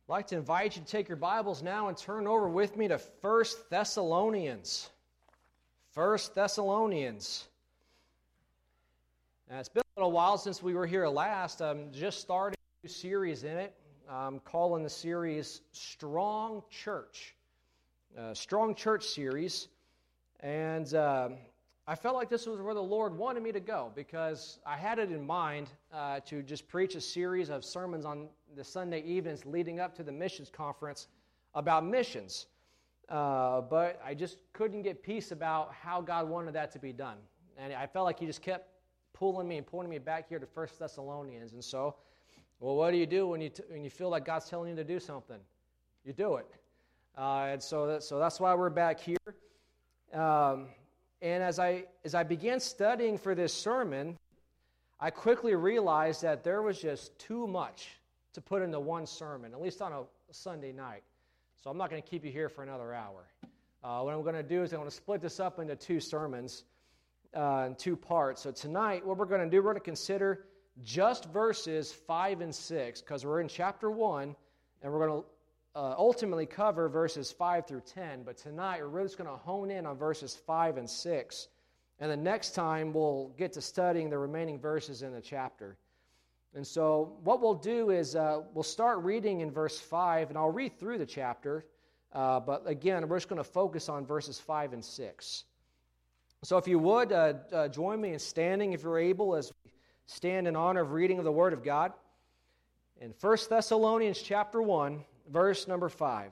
I'd like to invite you to take your Bibles now and turn over with me to 1 Thessalonians. 1 Thessalonians. Now, it's been a little while since we were here last. I'm just starting a new series in it. I'm calling the series Strong Church. Strong Church series. And I felt like this was where the Lord wanted me to go because I had it in mind to just preach a series of sermons on the Sunday evenings leading up to the missions conference about missions. But I just couldn't get peace about how God wanted that to be done. And I felt like He just kept pulling me and pointing me back here to 1 Thessalonians. And so, well, what do you do when you feel like God's telling you to do something? You do it. And so that's why we're back here. And as I began studying for this sermon, I quickly realized that there was just too much to put into one sermon, at least on a Sunday night. So I'm not going to keep you here for another hour. What I'm going to do is I'm going to split this up into two sermons in two parts. So tonight, what we're going to do, we're going to consider just verses 5 and 6, because we're in chapter 1, and we're going to ultimately cover verses 5 through 10. But tonight, we're really just going to hone in on verses 5 and 6. And the next time, we'll get to studying the remaining verses in the chapter. And so what we'll do is we'll start reading in verse 5, and I'll read through the chapter. But again, we're just going to focus on verses 5 and 6. So if you would, join me in standing, if you're able, as we stand in honor of reading of the Word of God. In 1 Thessalonians chapter 1, verse number 5.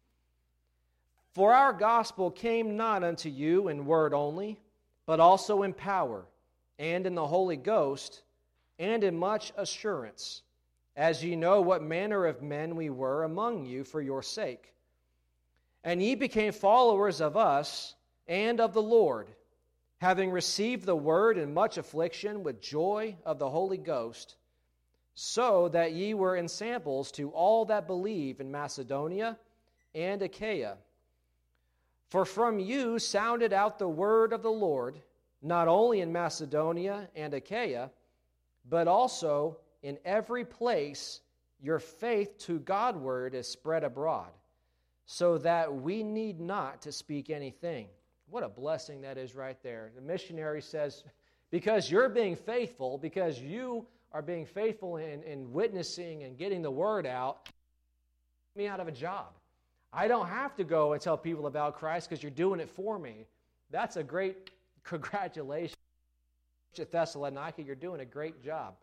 For our gospel came not unto you in word only, but also in power, and in the Holy Ghost, and in much assurance, as ye know what manner of men we were among you for your sake. And ye became followers of us and of the Lord, having received the word in much affliction with joy of the Holy Ghost, so that ye were ensamples to all that believe in Macedonia and Achaia. For from you sounded out the word of the Lord, not only in Macedonia and Achaia, but also in every place your faith to Godward is spread abroad, so that we need not to speak anything. What a blessing that is right there. The missionary says, because you're being faithful, because you are being faithful in witnessing and getting the word out, me out of a job. I don't have to go and tell people about Christ because you're doing it for me. That's a great congratulations. At Thessalonica, you're doing a great job.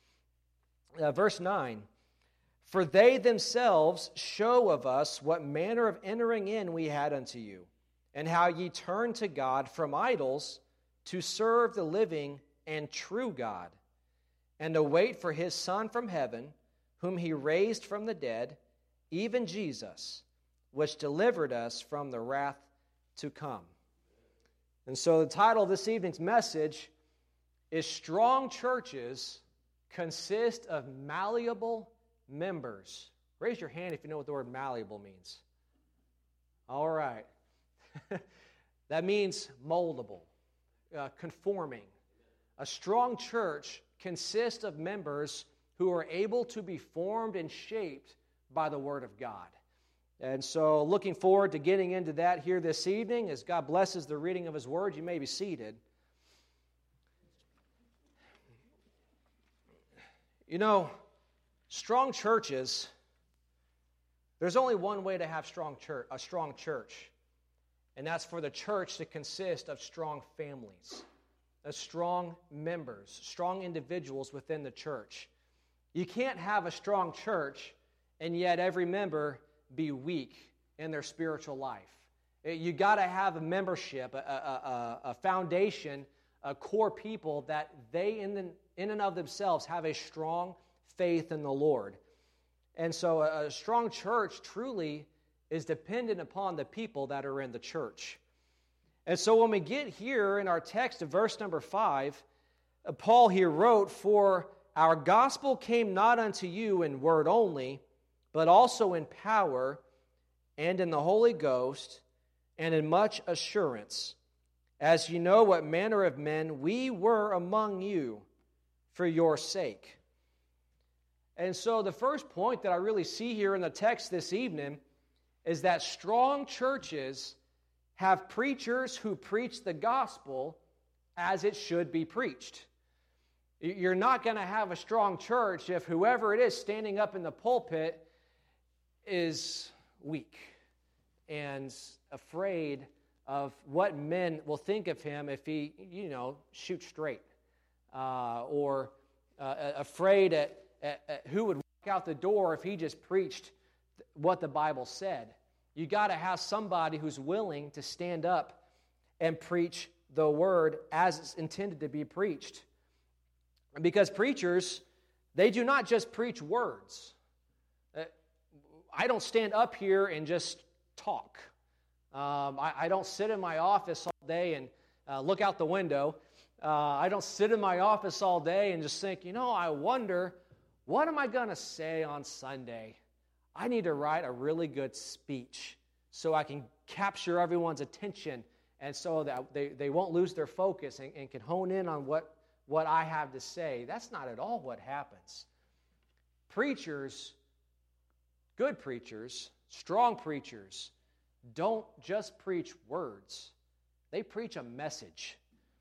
Verse 9, for they themselves show of us what manner of entering in we had unto you, and how ye turned to God from idols to serve the living and true God, and to wait for his Son from heaven, whom he raised from the dead, even Jesus, which delivered us from the wrath to come. And so the title of this evening's message is Strong Churches Consist of Malleable Members. Raise your hand if you know what the word malleable means. All right. That means moldable, conforming. A strong church consists of members who are able to be formed and shaped by the Word of God. And so looking forward to getting into that here this evening. As God blesses the reading of His Word, you may be seated. You know, strong churches, there's only one way to have a strong church, and that's for the church to consist of strong families, of strong members, strong individuals within the church. You can't have a strong church and yet every member be weak in their spiritual life. You got to have a membership, a foundation, a core people that they in and of themselves have a strong faith in the Lord. And so a strong church truly is dependent upon the people that are in the church. And so when we get here in our text of verse number 5, Paul here wrote, for our gospel came not unto you in word only, but also in power and in the Holy Ghost and in much assurance, as you know what manner of men we were among you for your sake. And so the first point that I really see here in the text this evening is that strong churches have preachers who preach the gospel as it should be preached. You're not going to have a strong church if whoever it is standing up in the pulpit is weak and afraid of what men will think of him if he, shoots straight, or afraid at who would walk out the door if he just preached what the Bible said. You got to have somebody who's willing to stand up and preach the word as it's intended to be preached. Because preachers, they do not just preach words. I don't stand up here and just talk. I don't sit in my office all day and look out the window. I don't sit in my office all day and just think, I wonder, what am I going to say on Sunday? I need to write a really good speech so I can capture everyone's attention and so that they won't lose their focus and can hone in on what I have to say. That's not at all what happens. Preachers, good preachers, strong preachers, don't just preach words. They preach a message.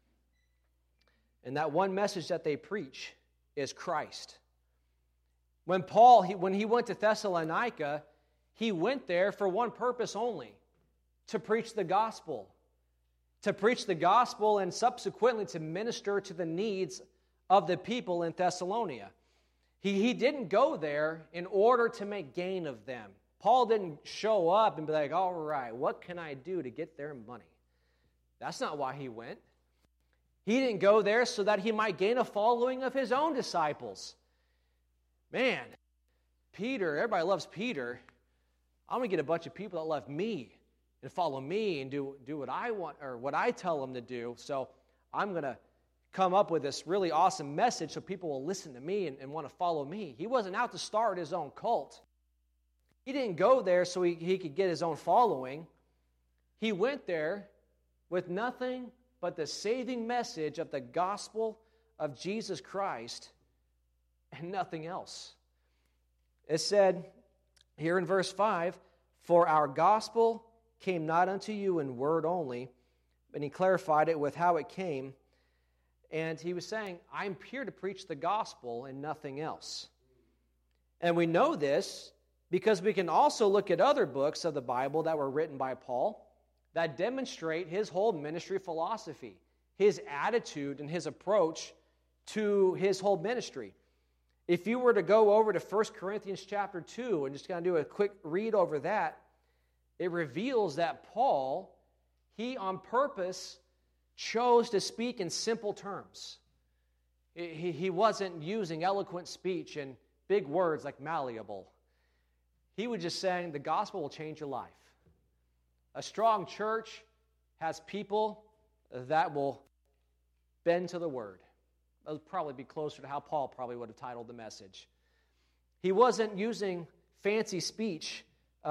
And that one message that they preach is Christ. When Paul, when he went to Thessalonica, he went there for one purpose only, to preach the gospel. To preach the gospel and subsequently to minister to the needs of the people in Thessalonica. He didn't go there in order to make gain of them. Paul didn't show up and be like, all right, what can I do to get their money? That's not why he went. He didn't go there so that he might gain a following of his own disciples. Man, Peter, everybody loves Peter. I'm going to get a bunch of people that love me and follow me and do what I want or what I tell them to do. So I'm going to come up with this really awesome message so people will listen to me and want to follow me. He wasn't out to start his own cult. He didn't go there so he could get his own following. He went there with nothing but the saving message of the gospel of Jesus Christ and nothing else. It said here in verse 5, "For our gospel came not unto you in word only," and he clarified it with how it came. And he was saying, I'm here to preach the gospel and nothing else. And we know this because we can also look at other books of the Bible that were written by Paul that demonstrate his whole ministry philosophy, his attitude and his approach to his whole ministry. If you were to go over to 1 Corinthians chapter 2 and just kind of do a quick read over that, it reveals that Paul, he on purpose chose to speak in simple terms. He wasn't using eloquent speech and big words like malleable. He was just saying the gospel will change your life. A strong church has people that will bend to the word. That would probably be closer to how Paul probably would have titled the message. He wasn't using fancy speech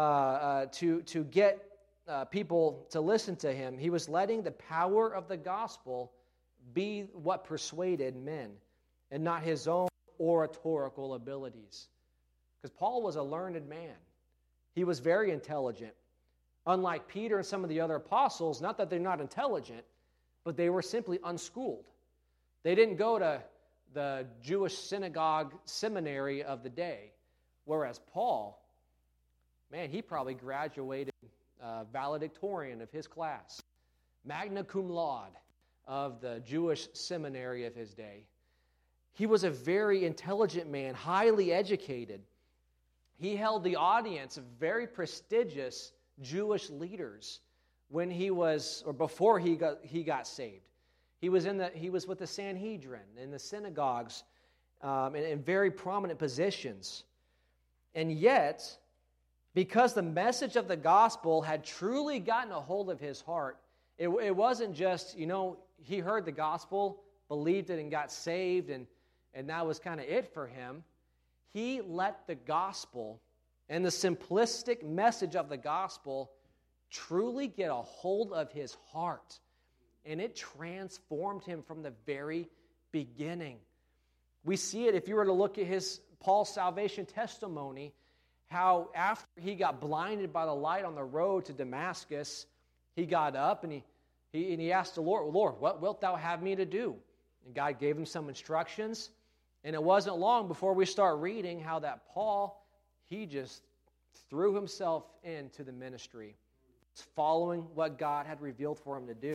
to get people to listen to him. He was letting the power of the gospel be what persuaded men and not his own oratorical abilities. Because Paul was a learned man. He was very intelligent. Unlike Peter and some of the other apostles, not that they're not intelligent, but they were simply unschooled. They didn't go to the Jewish synagogue seminary of the day, whereas Paul, man, he probably graduated valedictorian of his class, magna cum laude of the Jewish seminary of his day. He was a very intelligent man, highly educated. He held the audience of very prestigious Jewish leaders when he was, or before he got saved. He was with the Sanhedrin in the synagogues, in very prominent positions. And yet, because the message of the gospel had truly gotten a hold of his heart, it wasn't just, he heard the gospel, believed it, and got saved, and that was kind of it for him. He let the gospel and the simplistic message of the gospel truly get a hold of his heart. And it transformed him from the very beginning. We see it if you were to look at his Paul's salvation testimony, how after he got blinded by the light on the road to Damascus, he got up and he asked the Lord, Lord, what wilt thou have me to do? And God gave him some instructions. And it wasn't long before we start reading how that Paul, he just threw himself into the ministry, following what God had revealed for him to do.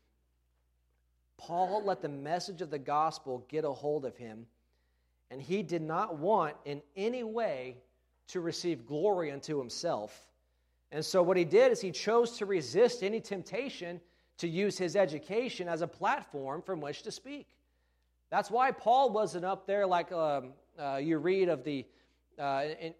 Paul let the message of the gospel get a hold of him, and he did not want in any way to receive glory unto himself. And so what he did is he chose to resist any temptation to use his education as a platform from which to speak. That's why Paul wasn't up there like you read of the in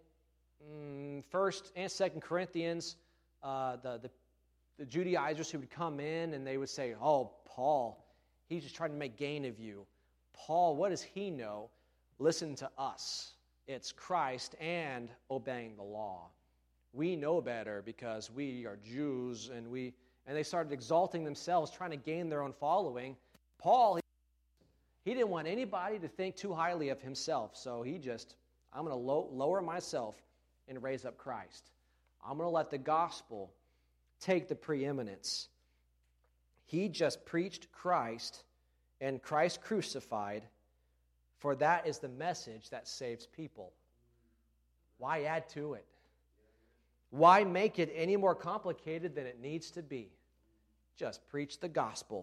1st and 2nd Corinthians, the Judaizers who would come in and they would say, oh, Paul, he's just trying to make gain of you. Paul, what does he know? Listen to us. It's Christ and obeying the law. We know better because we are Jews, and they started exalting themselves, trying to gain their own following. Paul, he didn't want anybody to think too highly of himself, so I'm going to lower myself and raise up Christ. I'm going to let the gospel take the preeminence. He just preached Christ and Christ crucified, for that is the message that saves people. Why add to it? Why make it any more complicated than it needs to be? Just preach the gospel.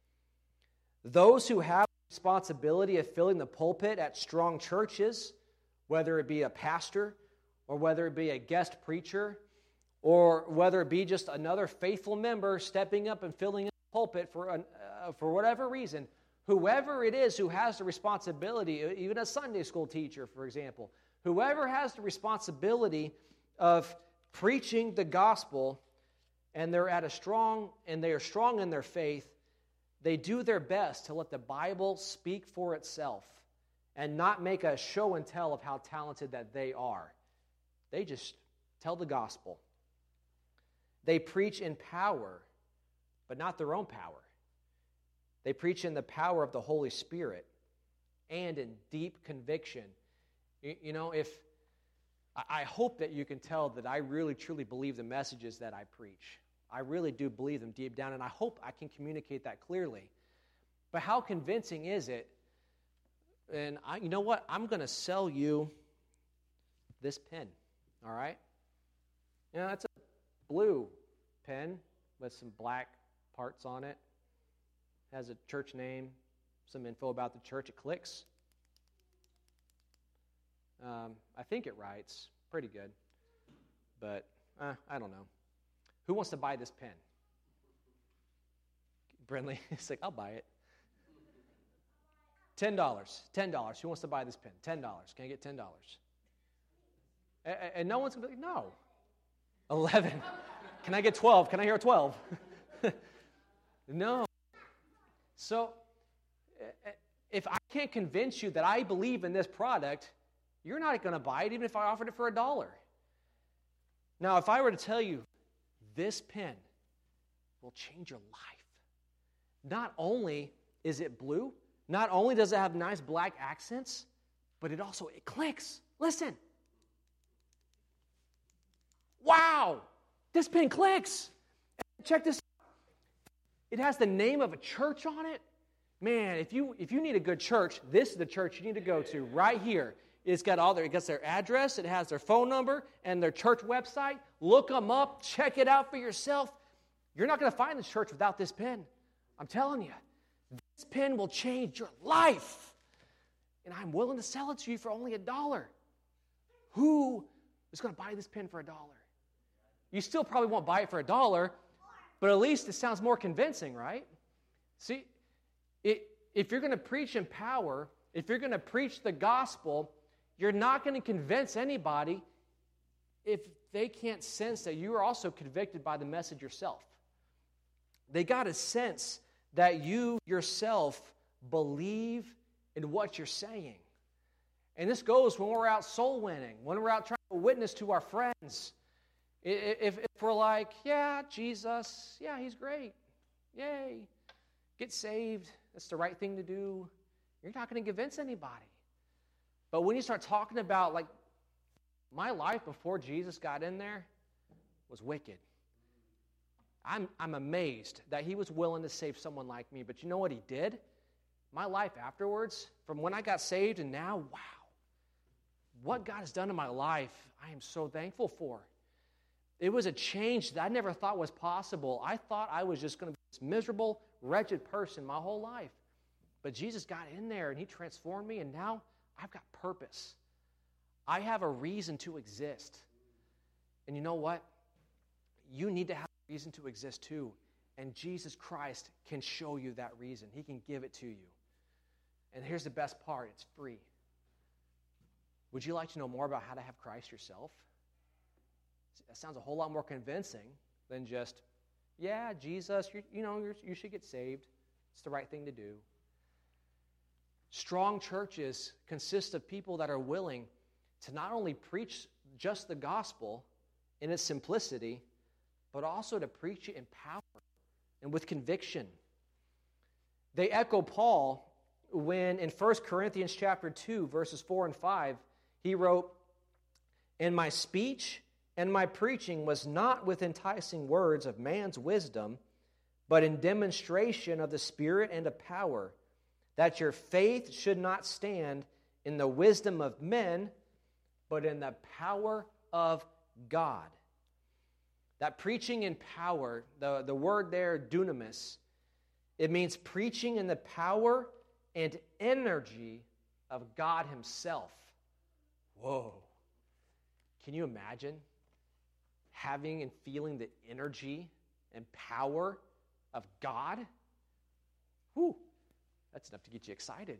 Those who have the responsibility of filling the pulpit at strong churches, whether it be a pastor or whether it be a guest preacher or whether it be just another faithful member stepping up and filling in the pulpit for whatever reason, whoever it is who has the responsibility, even a Sunday school teacher, for example, whoever has the responsibility of preaching the gospel, and they are strong in their faith, they do their best to let the Bible speak for itself and not make a show and tell of how talented that they are. They just tell the gospel. They preach in power, but not their own power. They preach in the power of the Holy Spirit and in deep conviction. If I hope that you can tell that I really, truly believe the messages that I preach. I really do believe them deep down, and I hope I can communicate that clearly. But how convincing is it? And you know what? I'm going to sell you this pen, all right? It's a blue pen with some black parts on it. Has a church name, some info about the church. It clicks. I think it writes pretty good, but I don't know. Who wants to buy this pen? Brindley, it's like, I'll buy it. $10. $10. Who wants to buy this pen? $10. Can I get $10? And no one's going to be like, no. 11. Can I get 12? Can I hear 12? No. So, if I can't convince you that I believe in this product, you're not going to buy it even if I offered it for $1. Now, if I were to tell you, this pen will change your life. Not only is it blue, not only does it have nice black accents, but it clicks. Listen. Wow, this pen clicks. Check this out. It has the name of a church on it. Man, if you need a good church, this is the church you need to go to right here. It gets their address, it has their phone number, and their church website. Look them up, check it out for yourself. You're not going to find this church without this pen. I'm telling you, this pen will change your life. And I'm willing to sell it to you for only $1. Who is going to buy this pen for $1? You still probably won't buy it for $1, but at least it sounds more convincing, right? See, if you're going to preach in power, if you're going to preach the gospel, you're not going to convince anybody if they can't sense that you are also convicted by the message yourself. They got to sense that you yourself believe in what you're saying. And this goes when we're out soul winning, when we're out trying to witness to our friends. If we're like, yeah, Jesus, yeah, he's great. Yay. Get saved. That's the right thing to do. You're not going to convince anybody. But when you start talking about, like, my life before Jesus got in there was wicked. I'm amazed that he was willing to save someone like me. But you know what he did? My life afterwards, from when I got saved and now, wow. What God has done in my life, I am so thankful for. It was a change that I never thought was possible. I thought I was just going to be this miserable, wretched person my whole life. But Jesus got in there and he transformed me, and now I've got purpose. I have a reason to exist. And you know what? You need to have a reason to exist too. And Jesus Christ can show you that reason. He can give it to you. And here's the best part. It's free. Would you like to know more about how to have Christ yourself? That sounds a whole lot more convincing than just, yeah, Jesus, you should get saved. It's the right thing to do. Strong churches consist of people that are willing to not only preach just the gospel in its simplicity, but also to preach it in power and with conviction. They echo Paul when in 1 Corinthians chapter 2, verses 4 and 5, he wrote, "And my speech and my preaching was not with enticing words of man's wisdom, but in demonstration of the Spirit and of power, that your faith should not stand in the wisdom of men, but in the power of God." That preaching in power, the word there, dunamis, it means preaching in the power and energy of God himself. Whoa. Can you imagine having and feeling the energy and power of God? Whew. That's enough to get you excited.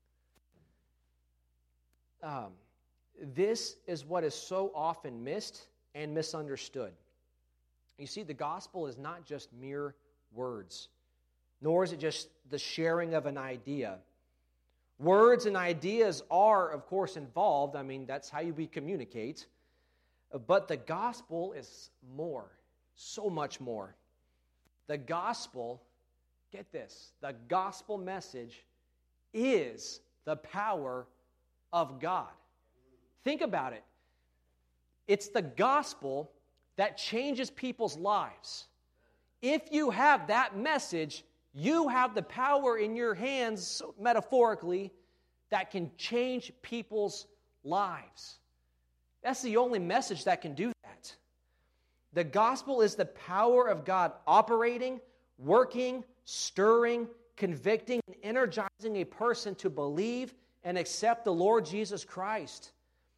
This is what is so often missed and misunderstood. You see, the gospel is not just mere words, nor is it just the sharing of an idea. Words and ideas are, of course, involved. I mean, that's how we communicate. But the gospel is more, so much more. The gospel, get this, the gospel message is the power of God. Think about it. It's the gospel that changes people's lives. If you have that message, you have the power in your hands, metaphorically, that can change people's lives. That's the only message that can do that. The gospel is the power of God operating, working, stirring, convicting, and energizing a person to believe and accept the Lord Jesus Christ.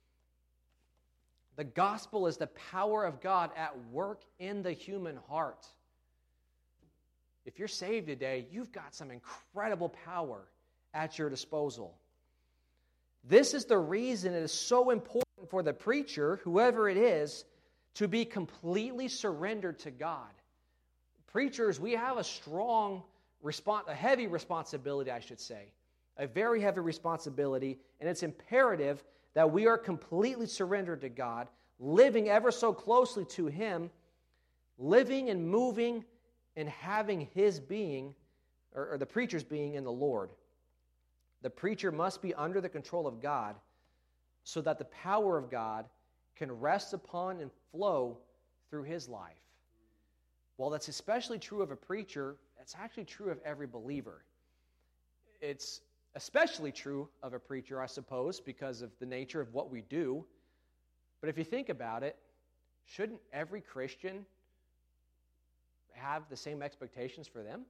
The gospel is the power of God at work in the human heart. If you're saved today, you've got some incredible power at your disposal. This is the reason it is so important for the preacher, whoever it is, to be completely surrendered to God. Preachers, we have a heavy responsibility, I should say. A very heavy responsibility, and it's imperative that we are completely surrendered to God, living ever so closely to Him, living and moving and having His being, or the preacher's being in the Lord. The preacher must be under the control of God so that the power of God can rest upon and flow through his life. While that's especially true of a preacher, it's actually true of every believer. It's especially true of a preacher, I suppose, because of the nature of what we do. But if you think about it, shouldn't every Christian have the same expectations for them?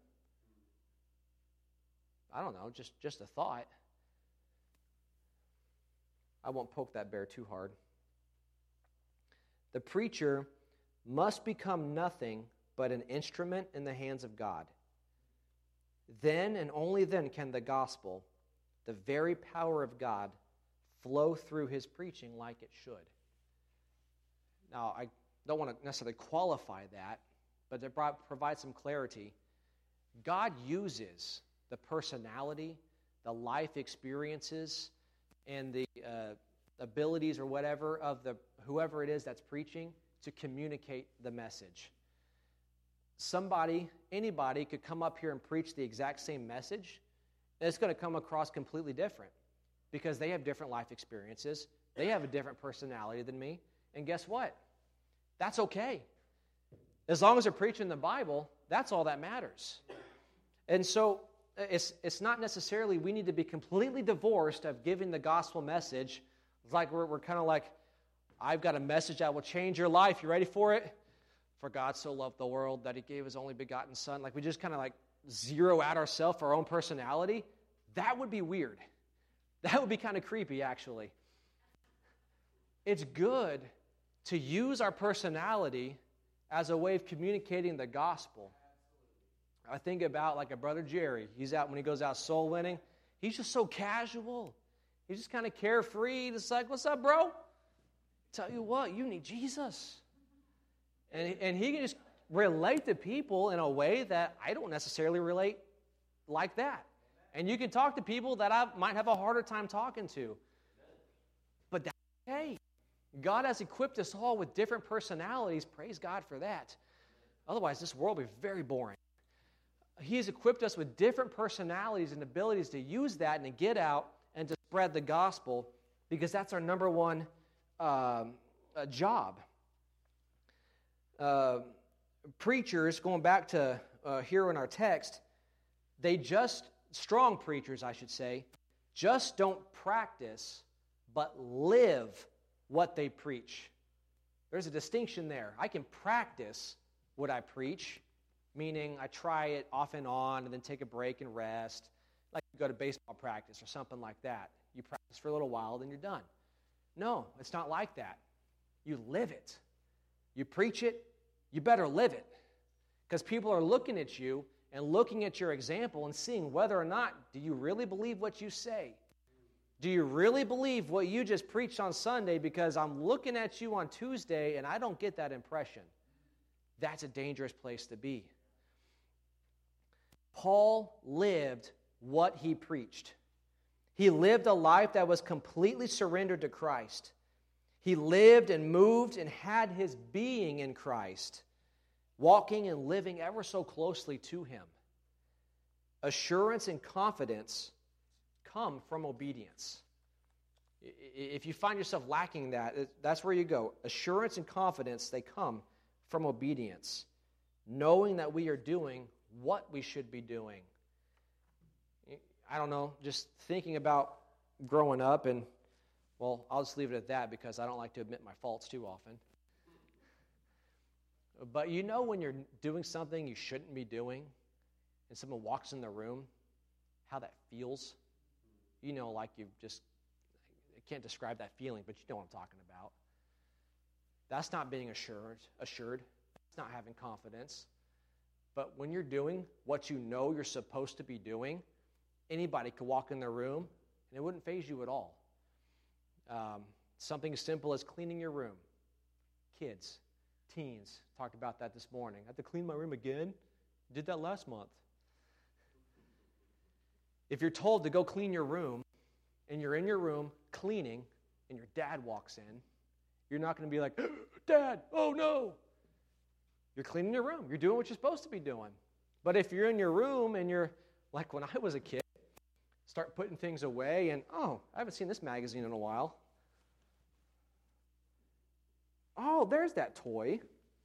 I don't know, just a thought. I won't poke that bear too hard. The preacher must become nothing but an instrument in the hands of God. Then and only then can the gospel, the very power of God, flow through his preaching like it should. Now, I don't want to necessarily qualify that, but to provide some clarity, God uses the personality, the life experiences, and the abilities or whatever of whoever it is that's preaching to communicate the message. Anybody could come up here and preach the exact same message, and it's going to come across completely different. because they have different life experiences. They have a different personality than me. And guess what? That's okay. As long as they're preaching the Bible, that's all that matters. And so it's not necessarily we need to be completely divorced of giving the gospel message. It's like we're kind of like, I've got a message that will change your life. You ready for it? For God so loved the world that he gave his only begotten son. Like we just kind of like zero out ourselves, our own personality. That would be weird. That would be kind of creepy, actually. It's good to use our personality as a way of communicating the gospel. I think about like a brother Jerry. He's out when he goes out soul winning. He's just so casual. He's just kind of carefree. It's like, what's up, bro? Tell you what, you need Jesus. And he can just relate to people in a way that I don't necessarily relate like that. And you can talk to people that I might have a harder time talking to. But that's okay. God has equipped us all with different personalities. Praise God for that. Otherwise, this world would be very boring. He has equipped us with different personalities and abilities to use that and to get out and to spread the gospel, because that's our number one job. Preachers, going back to here in our text, strong preachers, I should say, just don't practice, but live what they preach. There's a distinction there. I can practice what I preach, meaning I try it off and on and then take a break and rest, like you go to baseball practice or something like that. You practice for a little while, then you're done. No, it's not like that. You live it. You preach it, you better live it, because people are looking at you and looking at your example and seeing whether or not, do you really believe what you say? Do you really believe what you just preached on Sunday? Because I'm looking at you on Tuesday and I don't get that impression. That's a dangerous place to be. Paul lived what he preached. He lived a life that was completely surrendered to Christ. He lived and moved and had his being in Christ, walking and living ever so closely to him. Assurance and confidence come from obedience. If you find yourself lacking that, that's where you go. Assurance and confidence, they come from obedience, knowing that we are doing what we should be doing. I don't know, just thinking about growing up, and, well, I'll just leave it at that because I don't like to admit my faults too often. But you know when you're doing something you shouldn't be doing, and someone walks in the room, how that feels? You know, like you've just, I can't describe that feeling, but you know what I'm talking about. That's not being assured. That's not having confidence. But when you're doing what you know you're supposed to be doing, anybody could walk in the room, and it wouldn't faze you at all. Something as simple as cleaning your room. Kids, teens, talked about that this morning. I have to clean my room again? Did that last month. If you're told to go clean your room, and you're in your room cleaning, and your dad walks in, you're not going to be like, Dad, oh no. You're cleaning your room. You're doing what you're supposed to be doing. But if you're in your room and you're, like when I was a kid, start putting things away and, oh, I haven't seen this magazine in a while. Oh, there's that toy.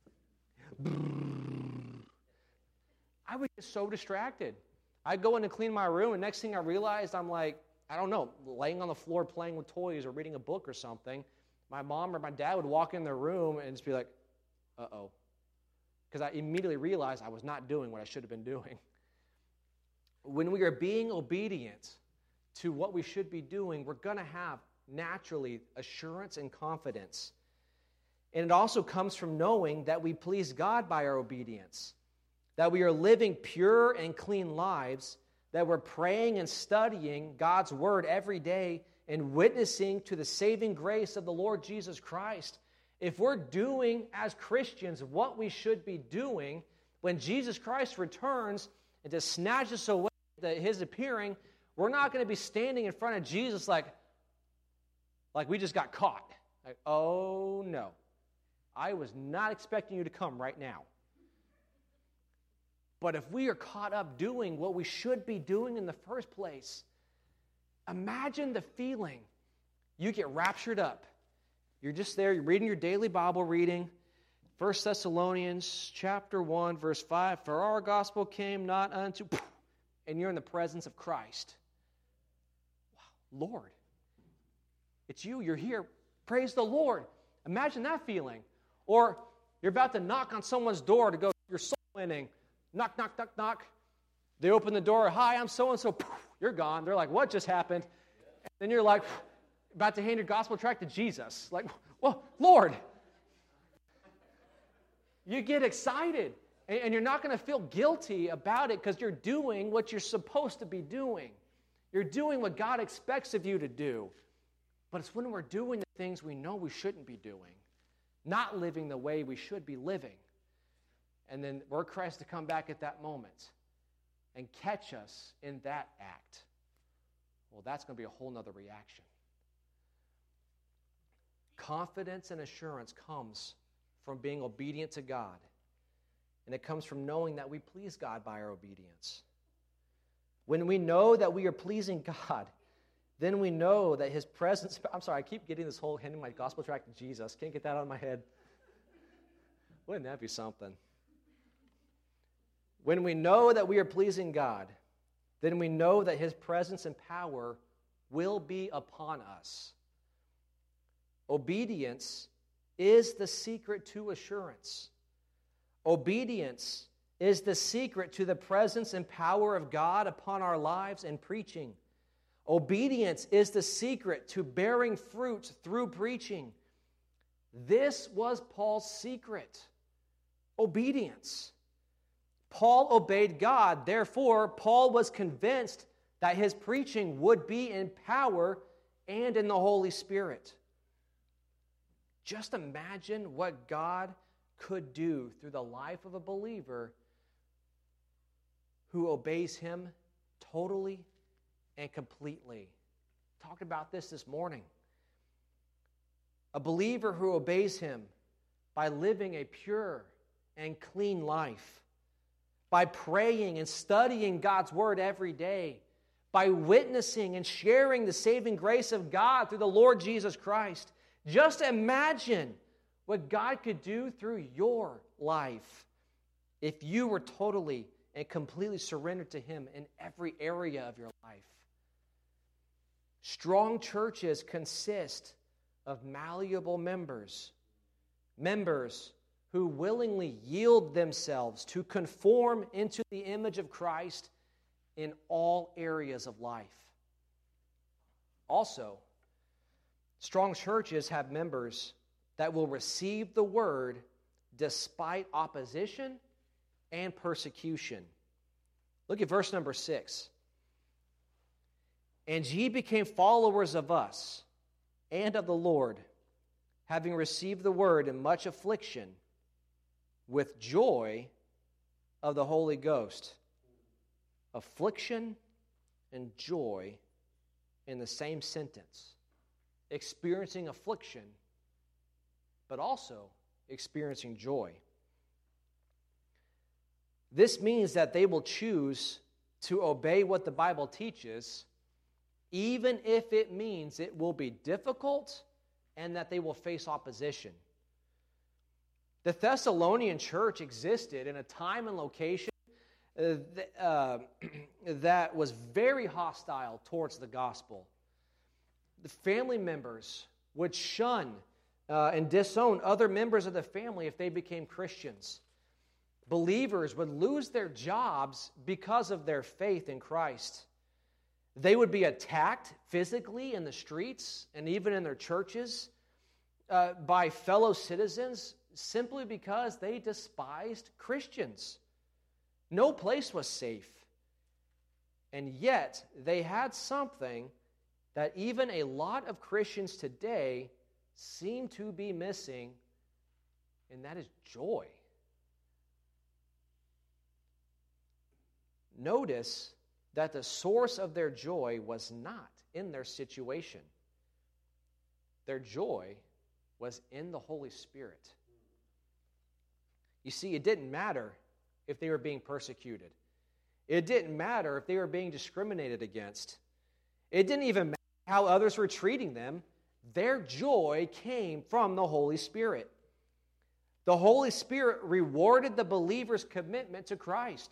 I would get so distracted. I'd go in to clean my room, and next thing I realized, I'm like, I don't know, laying on the floor playing with toys or reading a book or something. My mom or my dad would walk in the room and just be like, uh-oh. Because I immediately realized I was not doing what I should have been doing. When we are being obedient to what we should be doing, we're going to have naturally assurance and confidence. And it also comes from knowing that we please God by our obedience, that we are living pure and clean lives, that we're praying and studying God's Word every day and witnessing to the saving grace of the Lord Jesus Christ. If we're doing as Christians what we should be doing, when Jesus Christ returns and to snatch us away his appearing, we're not going to be standing in front of Jesus like we just got caught. Like, oh no, I was not expecting you to come right now. But if we are caught up doing what we should be doing in the first place, Imagine the feeling. You get raptured up. You're just there, you're reading your daily Bible reading. 1 Thessalonians chapter 1, verse 5, for our gospel came not unto, and you're in the presence of Christ. Wow, Lord, it's you, you're here. Praise the Lord. Imagine that feeling. Or you're about to knock on someone's door to go, you're soul winning. Knock, knock, knock, knock. They open the door, hi, I'm so-and-so. You're gone. They're like, what just happened? And then you're like, about to hand your gospel tract to Jesus. Like, well, Lord. You get excited, and you're not going to feel guilty about it because you're doing what you're supposed to be doing. You're doing what God expects of you to do. But it's when we're doing the things we know we shouldn't be doing, not living the way we should be living, and then we're Christ to come back at that moment and catch us in that act. Well, that's going to be a whole nother reaction. Confidence and assurance comes from being obedient to God. And it comes from knowing that we please God by our obedience. When we know that we are pleasing God, then we know that His presence... I'm sorry, I keep getting this whole handing my gospel tract to Jesus. Can't get that out of my head. Wouldn't that be something? When we know that we are pleasing God, then we know that His presence and power will be upon us. Obedience is the secret to assurance. Obedience is the secret to the presence and power of God upon our lives and preaching. Obedience is the secret to bearing fruit through preaching. This was Paul's secret. Obedience. Paul obeyed God. Therefore, Paul was convinced that his preaching would be in power and in the Holy Spirit. Just imagine what God could do through the life of a believer who obeys Him totally and completely. Talked about this morning. A believer who obeys Him by living a pure and clean life, by praying and studying God's Word every day, by witnessing and sharing the saving grace of God through the Lord Jesus Christ. Just imagine what God could do through your life if you were totally and completely surrendered to Him in every area of your life. Strong churches consist of malleable members, members who willingly yield themselves to conform into the image of Christ in all areas of life. Also, strong churches have members that will receive the word despite opposition and persecution. Look at verse number 6. And ye became followers of us and of the Lord, having received the word in much affliction, with joy of the Holy Ghost. Affliction and joy in the same sentence. Experiencing affliction, but also experiencing joy. This means that they will choose to obey what the Bible teaches, even if it means it will be difficult and that they will face opposition. The Thessalonian church existed in a time and location that was very hostile towards the gospel. The family members would shun and disown other members of the family if they became Christians. Believers would lose their jobs because of their faith in Christ. They would be attacked physically in the streets and even in their churches by fellow citizens simply because they despised Christians. No place was safe. And yet, they had something that even a lot of Christians today seem to be missing, and that is joy. Notice that the source of their joy was not in their situation. Their joy was in the Holy Spirit. You see, it didn't matter if they were being persecuted. It didn't matter if they were being discriminated against. It didn't even matter how others were treating them. Their joy came from the Holy Spirit. The Holy Spirit rewarded the believer's commitment to Christ.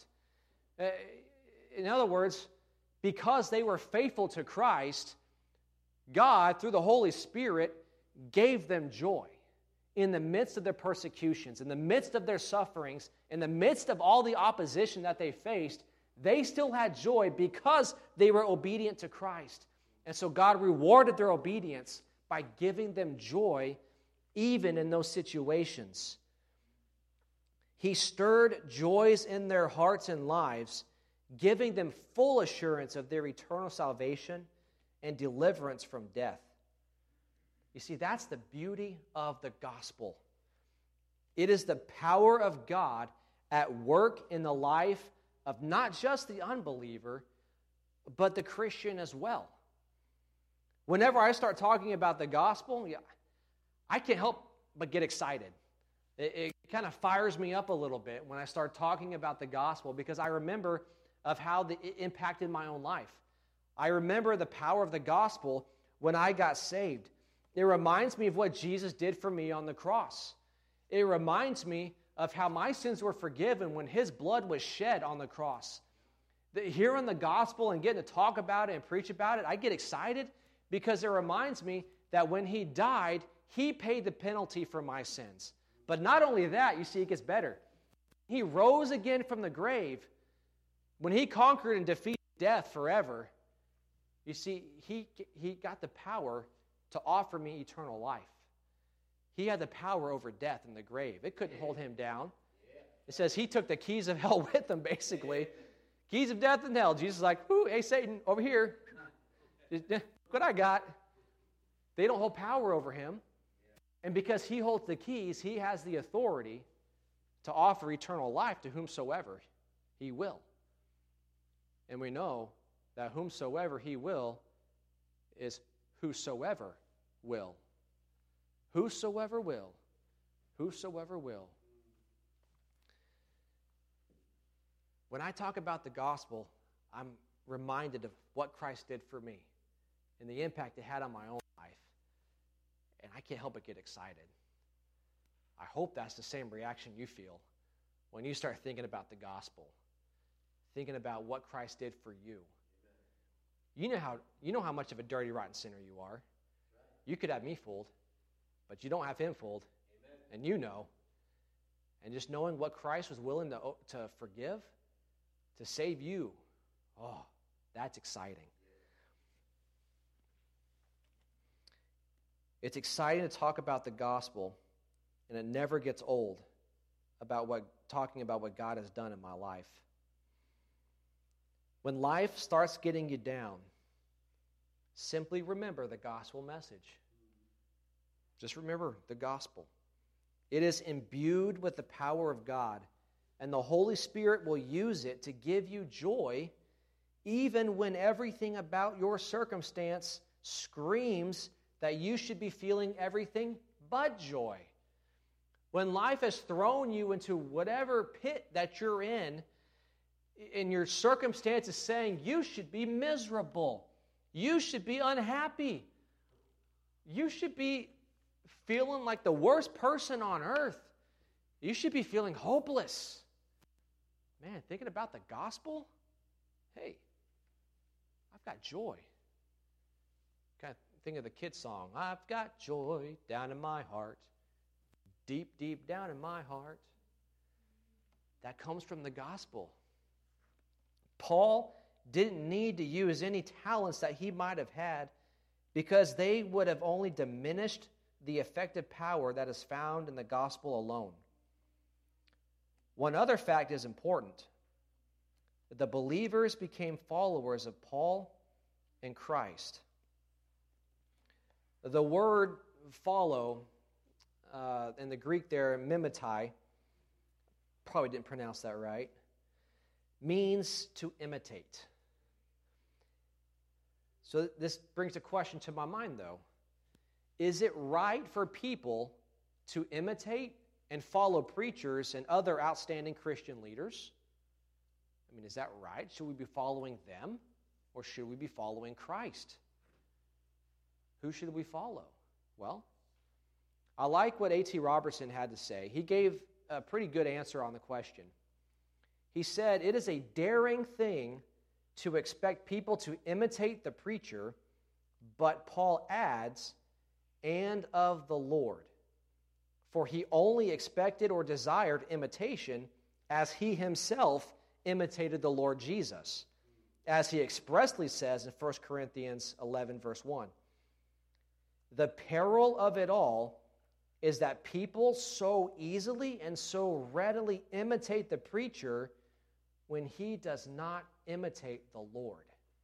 In other words, because they were faithful to Christ, God, through the Holy Spirit, gave them joy in the midst of their persecutions, in the midst of their sufferings, in the midst of all the opposition that they faced. They still had joy because they were obedient to Christ. And so God rewarded their obedience by giving them joy even in those situations. He stirred joys in their hearts and lives, giving them full assurance of their eternal salvation and deliverance from death. You see, that's the beauty of the gospel. It is the power of God at work in the life of not just the unbeliever, but the Christian as well. Whenever I start talking about the gospel, I can't help but get excited. It kind of fires me up a little bit when I start talking about the gospel, because I remember of how it impacted my own life. I remember the power of the gospel when I got saved. It reminds me of what Jesus did for me on the cross. It reminds me of how my sins were forgiven when His blood was shed on the cross. Hearing the gospel and getting to talk about it and preach about it, I get excited because it reminds me that when He died, He paid the penalty for my sins. But not only that, you see, it gets better. He rose again from the grave. When He conquered and defeated death forever, you see, He got the power to offer me eternal life. He had the power over death and the grave. It couldn't hold Him down. It says He took the keys of hell with Him, basically. Keys of death and hell. Jesus is like, ooh, hey, Satan, over here. Look what I got. They don't hold power over Him. And because He holds the keys, He has the authority to offer eternal life to whomsoever He will. And we know that whomsoever He will is whosoever will. Whosoever will. Whosoever will. When I talk about the gospel, I'm reminded of what Christ did for me and the impact it had on my own life. And I can't help but get excited. I hope that's the same reaction you feel when you start thinking about the gospel, thinking about what Christ did for you. You know how much of a dirty, rotten sinner you are. You could have me fooled, but you don't have Him fooled. And you know. And just knowing what Christ was willing to forgive, to save you, oh, that's exciting. It's exciting to talk about the gospel, and it never gets old talking about what God has done in my life. When life starts getting you down, simply remember the gospel message. Just remember the gospel. It is imbued with the power of God, and the Holy Spirit will use it to give you joy even when everything about your circumstance screams that you should be feeling everything but joy. When life has thrown you into whatever pit that you're in, and your circumstance is saying you should be miserable, you should be unhappy, you should be feeling like the worst person on earth, you should be feeling hopeless. Man, thinking about the gospel, hey, I've got joy. Kind of think of the kid song, I've got joy down in my heart, deep, deep down in my heart. That comes from the gospel. Paul didn't need to use any talents that he might have had because they would have only diminished the effective power that is found in the gospel alone. One other fact is important. The believers became followers of Paul and Christ. The word follow, in the Greek there, mimetai, probably didn't pronounce that right, means to imitate. So this brings a question to my mind, though. Is it right for people to imitate and follow preachers and other outstanding Christian leaders? I mean, is that right? Should we be following them or should we be following Christ? Who should we follow? Well, I like what A.T. Robertson had to say. He gave a pretty good answer on the question. He said, "It is a daring thing to expect people to imitate the preacher, but Paul adds, and of the Lord. For he only expected or desired imitation as he himself imitated the Lord Jesus, as he expressly says in 1 Corinthians 11, verse 1. The peril of it all is that people so easily and so readily imitate the preacher when he does not imitate the Lord.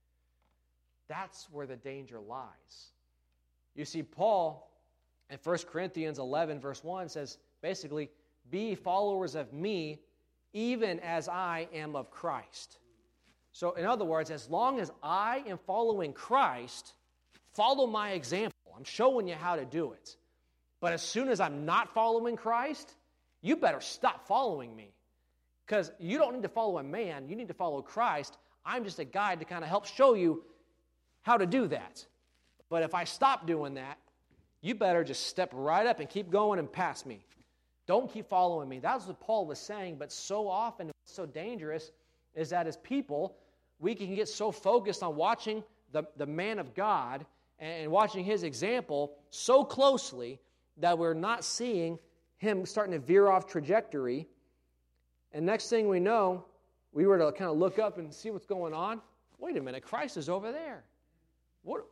That's where the danger lies. You see, Paul in 1 Corinthians 11, verse 1 says, basically, be followers of me, even as I am of Christ. So, in other words, as long as I am following Christ, follow my example. I'm showing you how to do it. But as soon as I'm not following Christ, you better stop following me. Because you don't need to follow a man, you need to follow Christ. I'm just a guide to kind of help show you how to do that. But if I stop doing that, you better just step right up and keep going and pass me. Don't keep following me. That's what Paul was saying, but so often, what's so dangerous is that as people, we can get so focused on watching the man of God and watching his example so closely that we're not seeing him starting to veer off trajectory. And next thing we know, we were to kind of look up and see what's going on. Wait a minute, Christ is over there. What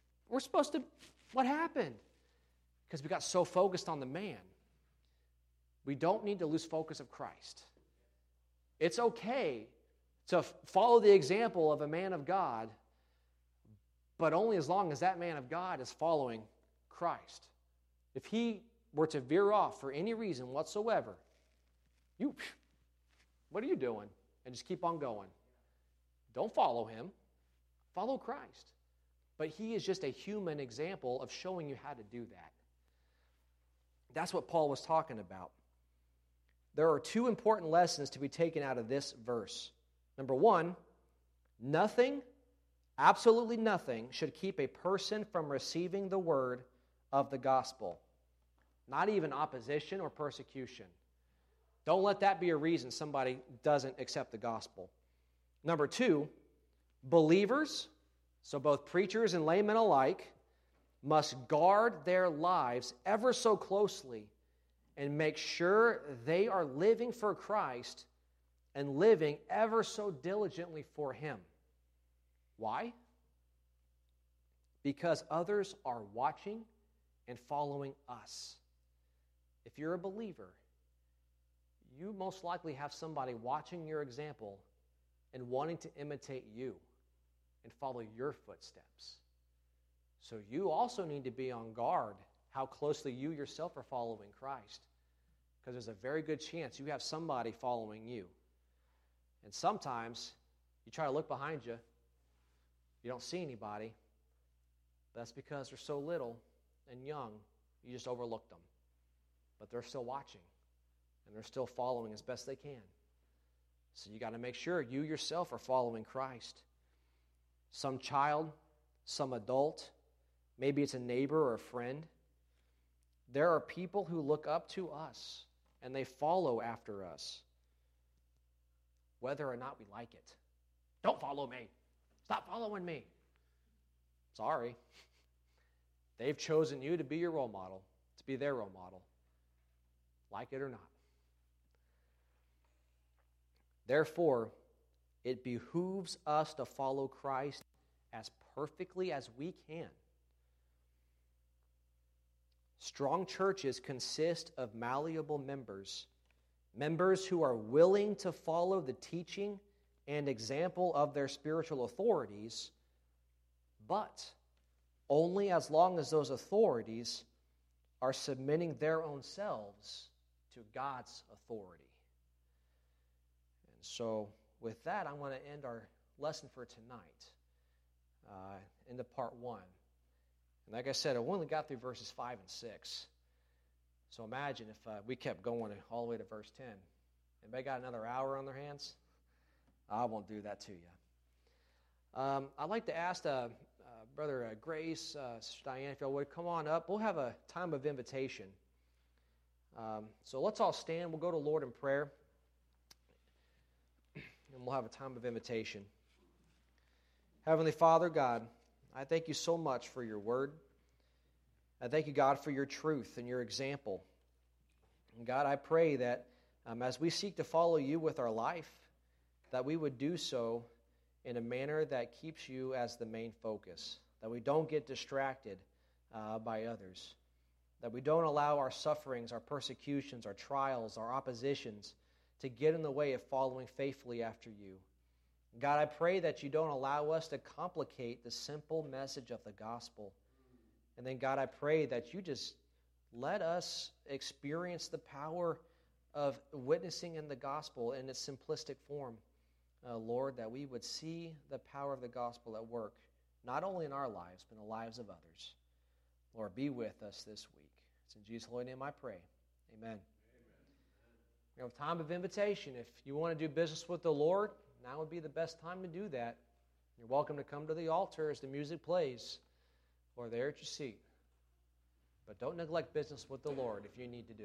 happened? Because we got so focused on the man. We don't need to lose focus of Christ. It's okay to follow the example of a man of God, but only as long as that man of God is following Christ. If he were to veer off for any reason whatsoever, what are you doing? And just keep on going. Don't follow him. Follow Christ. But he is just a human example of showing you how to do that. That's what Paul was talking about. There are two important lessons to be taken out of this verse. Number one, nothing, absolutely nothing, should keep a person from receiving the word of the gospel. Not even opposition or persecution. Don't let that be a reason somebody doesn't accept the gospel. Number two, believers, so both preachers and laymen alike, must guard their lives ever so closely and make sure they are living for Christ and living ever so diligently for him. Why? Because others are watching and following us. If you're a believer, you most likely have somebody watching your example and wanting to imitate you and follow your footsteps. So you also need to be on guard how closely you yourself are following Christ, because there's a very good chance you have somebody following you. And sometimes you try to look behind you, you don't see anybody. That's because they're so little and young, you just overlook them. But they're still watching, and they're still following as best they can. So you got to make sure you yourself are following Christ. Some child, some adult, maybe it's a neighbor or a friend. There are people who look up to us, and they follow after us, whether or not we like it. Don't follow me. Stop following me. Sorry. They've chosen you to be your role model, to be their role model. Like it or not. Therefore, it behooves us to follow Christ as perfectly as we can. Strong churches consist of malleable members, members who are willing to follow the teaching and example of their spiritual authorities, but only as long as those authorities are submitting their own selves to God's authority. And so, with that, I want to end our lesson for tonight into part 1. And like I said, I only got through verses 5 and 6. So imagine if we kept going all the way to verse 10. Anybody got another hour on their hands? I won't do that to you. I'd like to ask Brother Grace, Sister Diane, if y'all would come on up. We'll have a time of invitation. So let's all stand. We'll go to Lord in prayer, and we'll have a time of invitation. Heavenly Father, God, I thank you so much for your word. I thank you, God, for your truth and your example. And God, I pray that as we seek to follow you with our life, that we would do so in a manner that keeps you as the main focus, that we don't get distracted by others, that we don't allow our sufferings, our persecutions, our trials, our oppositions to get in the way of following faithfully after you. God, I pray that you don't allow us to complicate the simple message of the gospel. And then, God, I pray that you just let us experience the power of witnessing in the gospel in its simplistic form. Lord, that we would see the power of the gospel at work, not only in our lives, but in the lives of others. Lord, be with us this week. It's in Jesus' holy name I pray. Amen. We have a time of invitation. If you want to do business with the Lord, now would be the best time to do that. You're welcome to come to the altar as the music plays, or there at your seat. But don't neglect business with the Lord if you need to do it.